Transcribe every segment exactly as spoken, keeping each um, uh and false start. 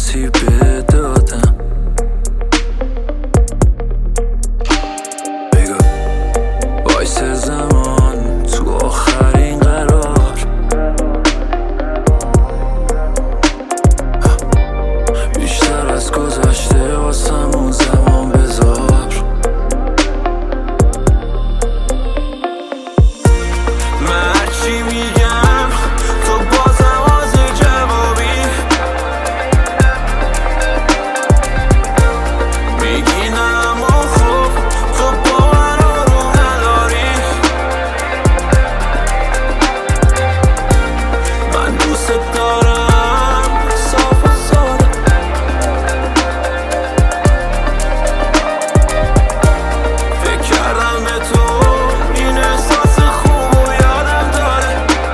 ترتیب دادم. بگو وایس زمان تو آخرین قرار، بیشتر از گذشته واسمون زمان بذار. من هرچی میگم تو بازم از جوابی میگی نه، اما خب تو با من آروم نداری. من دوست دارم صاف و ساده، فکر کردم به تو این احساس خوب و یادم داره.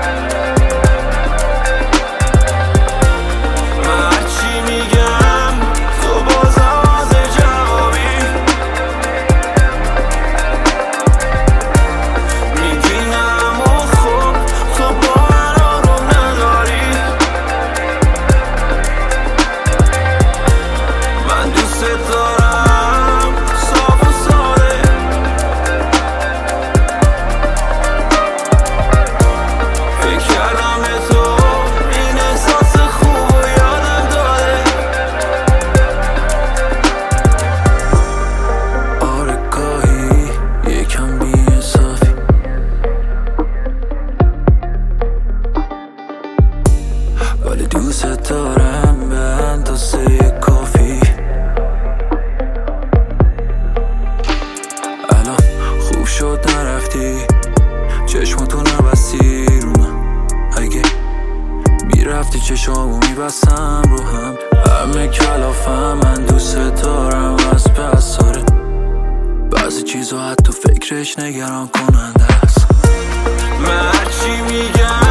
من هرچی میگم تو بازم از جوابی میگی نه، اما خب تو با من آروم نداری. من دوست دارم صاف و ساده، فکر کردم به تو این احساس خوب و یادم داره. آره گاهی یکم بی‌انصافی، ولی دوست دارم به اندازه کافی. الان خوب شد نرفتی، چشماتو نبستی رو من. اگه میرفتی چشامو میبستم رو هم. همه کلافم، من دوست دارم از پس داره. بعضی چیزا حتی فکرش نگران کننده است. من هرچی میگم